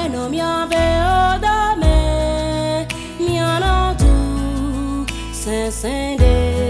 no mi ave o me mi ano tu se sende